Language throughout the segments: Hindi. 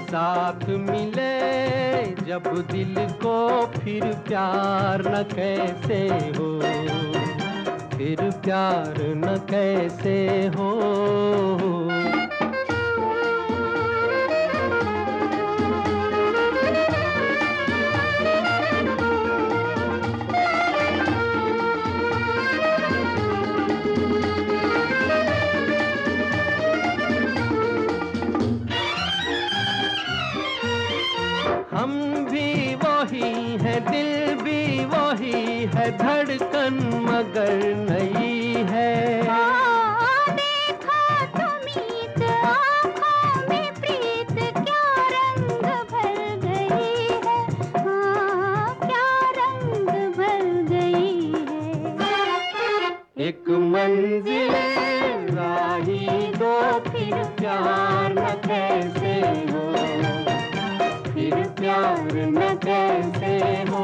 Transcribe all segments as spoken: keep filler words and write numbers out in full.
साथ मिले जब दिल को फिर प्यार न कैसे हो, फिर प्यार न कैसे हो। हम भी वही है, दिल भी वही है, धड़कन मगर नई है। हाँ, देखा तुमीत आँखों में प्रीत, क्या रंग भर गई है। हाँ, क्या रंग भर गई है। एक मंजिल राही दो, फिर प्यार न कैसे हो, फिर प्यार न कैसे हो।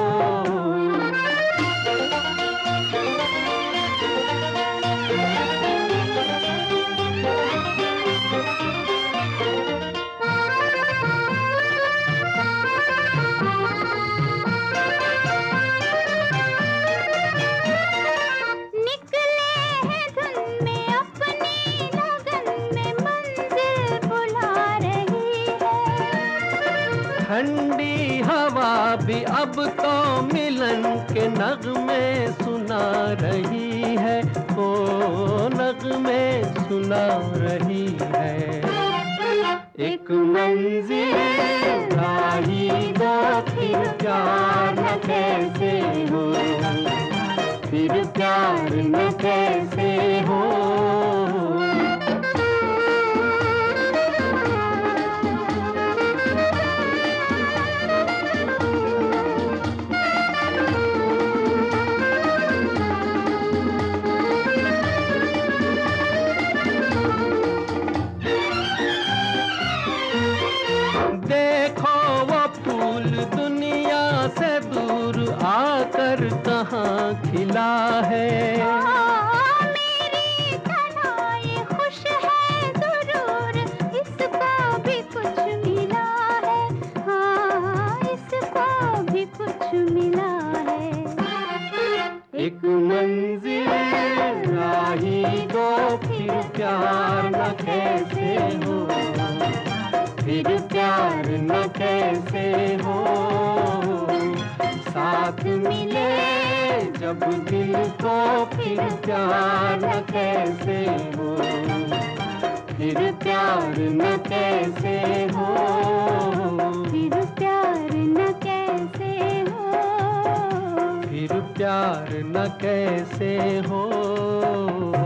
ठंडी हवा भी अब तो मिलन के नगमे सुना रही है, ओ नगमे सुना रही है। एक मंजिल राही दो, फिर प्यार न कैसे हो, फिर प्यार न कैसे हो। देखो वो फूल दुनिया से दूर आकर कहाँ खिला है। हाँ, मेरी तरह ये खुश है जरूर, इसको भी कुछ मिला है। हाँ, इसको भी कुछ मिला है। एक मंजिल राही दो, फिर प्यार न कैसे हो, फिर प्यार न कैसे हो। साथ मिले जब दिल को, फिर प्यार न कैसे हो, फिर प्यार न कैसे हो, फिर प्यार न कैसे हो, फिर प्यार न कैसे हो।